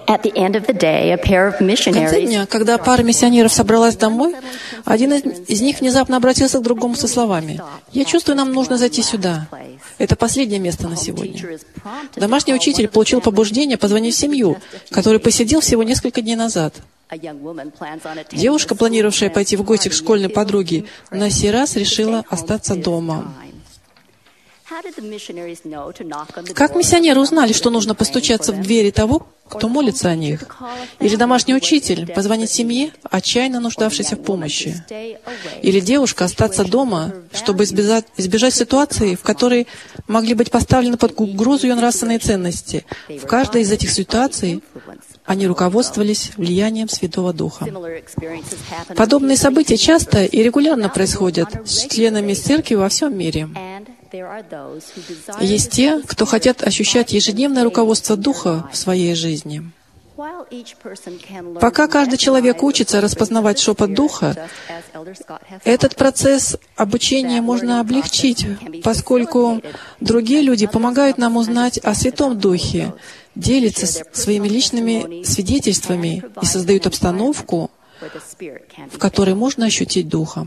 At the end of the day, a pair of В конце missionaries дня, когда пара миссионеров собралась домой, один из них внезапно обратился к другому со словами: «Я чувствую, нам нужно зайти сюда. Это последнее место на сегодня». Домашний учитель получил побуждение позвонить в семью, который посетил всего несколько дней назад. Девушка, планировавшая пойти в гости к школьной подруге, на сей раз решила остаться дома. Как миссионеры узнали, что нужно постучаться в двери того, кто молится о них? Или домашний учитель позвонить семье, отчаянно нуждавшейся в помощи? Или девушка остаться дома, чтобы избежать ситуации, в которой могли быть поставлены под угрозу ее нравственные ценности? В каждой из этих ситуаций они руководствовались влиянием Святого Духа. Подобные события часто и регулярно происходят с членами церкви во всем мире. Есть те, кто хотят ощущать ежедневное руководство Духа в своей жизни. Пока каждый человек учится распознавать шепот Духа, этот процесс обучения можно облегчить, поскольку другие люди помогают нам узнать о Святом Духе, делятся своими личными свидетельствами и создают обстановку, в которой можно ощутить Духа.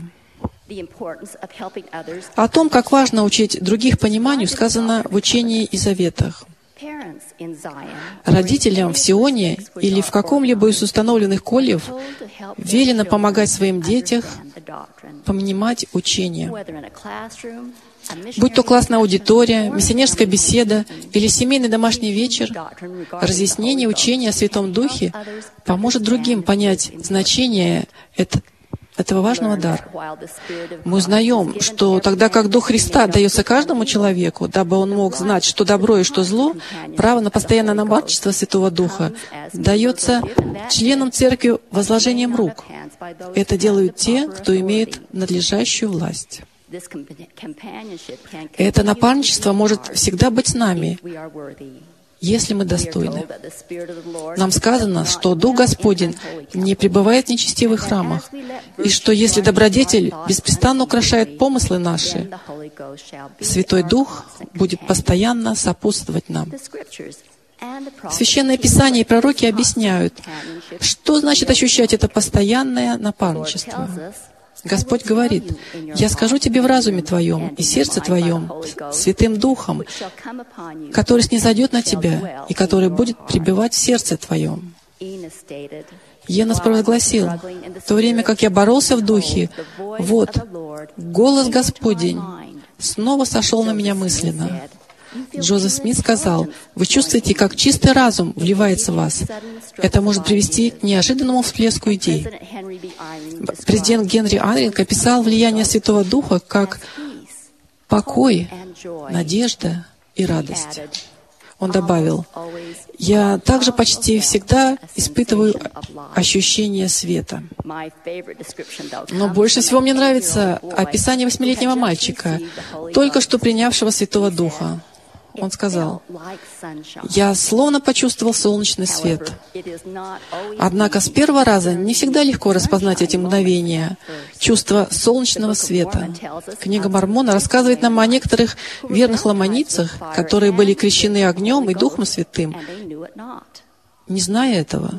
О том, как важно учить других пониманию, сказано в учении и заветах. Родителям в Сионе или в каком-либо из установленных коллев велено помогать своим детям понимать учение. Будь то классная аудитория, миссионерская беседа или семейный домашний вечер, разъяснение учения о Святом Духе поможет другим понять значение этого важного дара. Мы узнаем, что тогда как Дух Христа дается каждому человеку, дабы он мог знать, что добро и что зло, право на постоянное напарничество Святого Духа дается членам церкви возложением рук. Это делают те, кто имеет надлежащую власть. Это напарничество может всегда быть с нами, если мы достойны. Нам сказано, что Дух Господень не пребывает в нечестивых храмах, и что если добродетель беспрестанно украшает помыслы наши, Святой Дух будет постоянно сопутствовать нам. Священное Писание и пророки объясняют, что значит ощущать это постоянное напарничество. Господь говорит: «Я скажу тебе в разуме твоем и сердце твоем, Святым Духом, который снизойдет на тебя и который будет пребывать в сердце твоем». Енос провозгласил: «В то время, как я боролся в Духе, вот, голос Господень снова сошел на меня мысленно». Джозеф Смит сказал: «Вы чувствуете, как чистый разум вливается в вас. Это может привести к неожиданному всплеску идей». Президент Генри Анринг описал влияние Святого Духа как покой, надежда и радость. Он добавил: «Я также почти всегда испытываю ощущение света». Но больше всего мне нравится описание 8-летнего мальчика, только что принявшего Святого Духа. Он сказал: «Я словно почувствовал солнечный свет». Однако с первого раза не всегда легко распознать эти мгновения, чувство солнечного света. Книга Мормона рассказывает нам о некоторых верных ламанийцах, которые были крещены огнем и Духом Святым, не зная этого.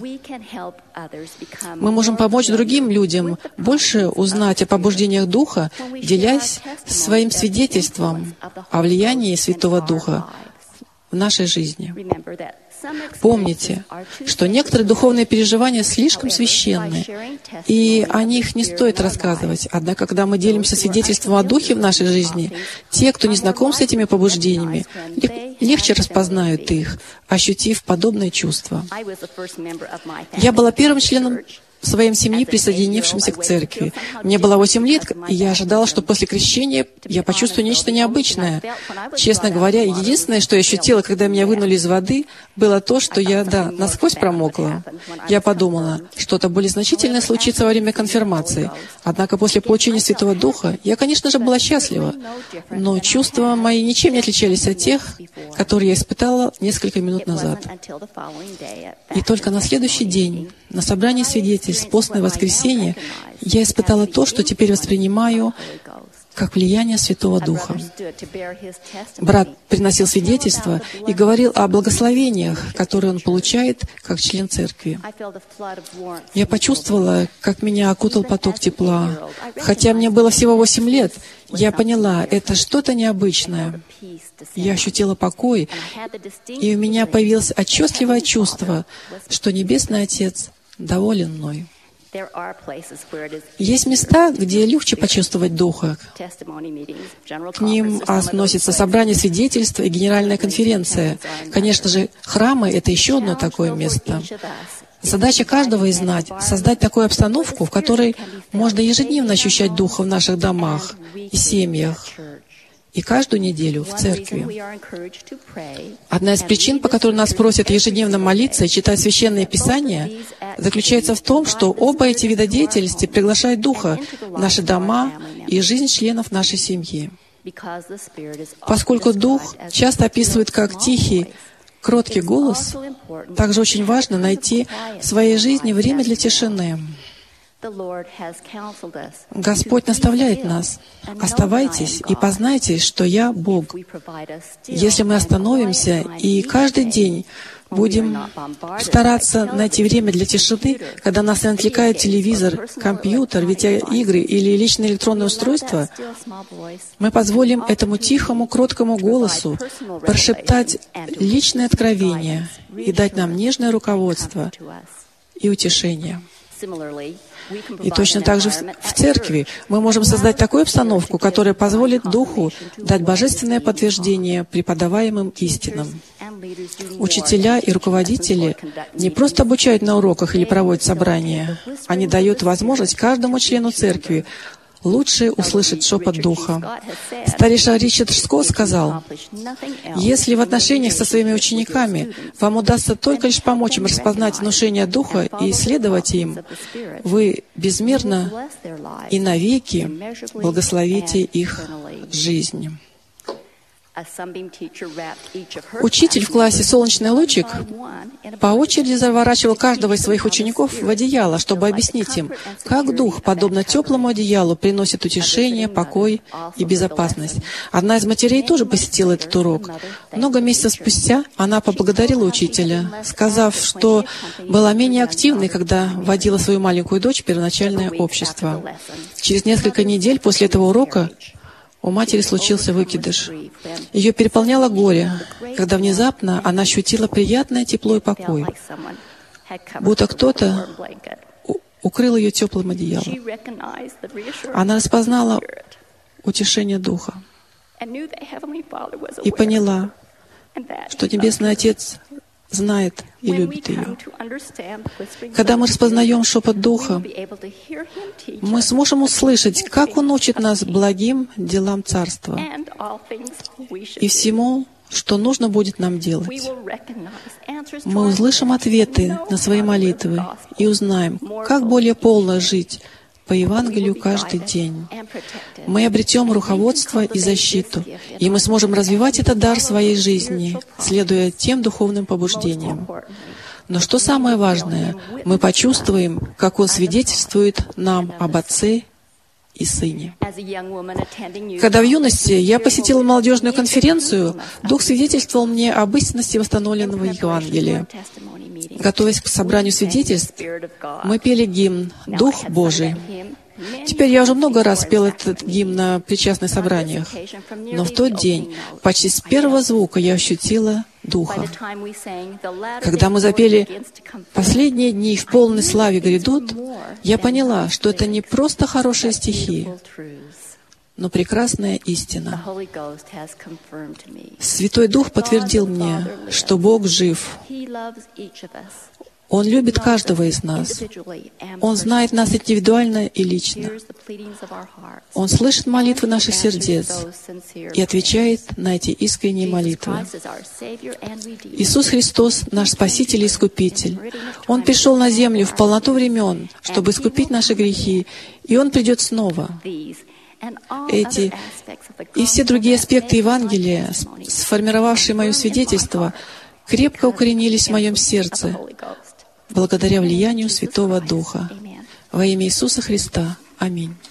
Мы можем помочь другим людям больше узнать о побуждениях Духа, делясь своим свидетельством о влиянии Святого Духа в нашей жизни. Помните, что некоторые духовные переживания слишком священны, и о них не стоит рассказывать. Однако, когда мы делимся свидетельством о Духе в нашей жизни, те, кто не знаком с этими побуждениями, легче распознают их, ощутив подобные чувства. Я была первым членом своей семьи, присоединившимся к церкви. Мне было 8 лет, и я ожидала, что после крещения я почувствую нечто необычное. Честно говоря, единственное, что я ощутила, когда меня вынули из воды, было то, что я, насквозь промокла. Я подумала, что-то более значительное случится во время конфирмации. Однако после получения Святого Духа я, конечно же, была счастлива, но чувства мои ничем не отличались от тех, которые я испытала несколько минут назад. И только на следующий день, на собрании свидетельств, постное воскресенье, я испытала то, что теперь воспринимаю как влияние Святого Духа. Брат приносил свидетельство и говорил о благословениях, которые он получает как член церкви. Я почувствовала, как меня окутал поток тепла. Хотя мне было всего 8 лет, я поняла, это что-то необычное. Я ощутила покой, и у меня появилось отчетливое чувство, что Небесный Отец доволен мной. Есть места, где легче почувствовать Духа. К ним относятся собрания свидетельств и генеральная конференция. Конечно же, храмы — это еще одно такое место. Задача каждого из нас — создать такую обстановку, в которой можно ежедневно ощущать Духа в наших домах и семьях, и каждую неделю в церкви. Одна из причин, по которой нас просят ежедневно молиться и читать Священное Писание, заключается в том, что оба эти вида деятельности приглашают Духа в наши дома и жизнь членов нашей семьи. Поскольку Дух часто описывают как тихий, кроткий голос, также очень важно найти в своей жизни время для тишины. Господь наставляет нас: «Оставайтесь и познайте, что Я Бог». Если мы остановимся и каждый день будем стараться найти время для тишины, когда нас не отвлекает телевизор, компьютер, видеоигры или личное электронное устройство, мы позволим этому тихому, кроткому голосу прошептать личное откровение и дать нам нежное руководство и утешение. И точно так же в церкви мы можем создать такую обстановку, которая позволит Духу дать божественное подтверждение преподаваемым истинам. Учителя и руководители не просто обучают на уроках или проводят собрания, они дают возможность каждому члену церкви лучше услышать шепот Духа. Старейшина Ричард Скотт сказал: «Если в отношениях со своими учениками вам удастся только лишь помочь им распознать внушение Духа и следовать им, вы безмерно и навеки благословите их жизнь». Учитель в классе «Солнечный лучик» по очереди заворачивал каждого из своих учеников в одеяло, чтобы объяснить им, как Дух, подобно теплому одеялу, приносит утешение, покой и безопасность. Одна из матерей тоже посетила этот урок. Много месяцев спустя она поблагодарила учителя, сказав, что была менее активной, когда водила свою маленькую дочь в первоначальное общество. Через несколько недель после этого урока у матери случился выкидыш. Ее переполняло горе, когда внезапно она ощутила приятное тепло и покой, будто кто-то укрыл ее теплым одеялом. Она распознала утешение Духа и поняла, что Небесный Отец знает и любит ее. Когда мы распознаем шепот Духа, мы сможем услышать, как Он учит нас благим делам Царства и всему, что нужно будет нам делать. Мы услышим ответы на свои молитвы и узнаем, как более полно жить по Евангелию каждый день. Мы обретем руководство и защиту, и мы сможем развивать этот дар в своей жизни, следуя тем духовным побуждениям. Но что самое важное, мы почувствуем, как Он свидетельствует нам об Отце и Сыне. Когда в юности я посетила молодежную конференцию, Дух свидетельствовал мне об истинности восстановленного Евангелия. Готовясь к собранию свидетельств, мы пели гимн «Дух Божий». Теперь я уже много раз пел этот гимн на причастных собраниях, но в тот день почти с первого звука я ощутила Духа. Когда мы запели «Последние дни в полной славе грядут», я поняла, что это не просто хорошие стихи, но прекрасная истина. Святой Дух подтвердил мне, что Бог жив. Он любит каждого из нас. Он знает нас индивидуально и лично. Он слышит молитвы наших сердец и отвечает на эти искренние молитвы. Иисус Христос — наш Спаситель и Искупитель. Он пришел на землю в полноту времен, чтобы искупить наши грехи, и Он придет снова. Эти и все другие аспекты Евангелия, сформировавшие мое свидетельство, крепко укоренились в моем сердце благодаря влиянию Святого Духа. Во имя Иисуса Христа. Аминь.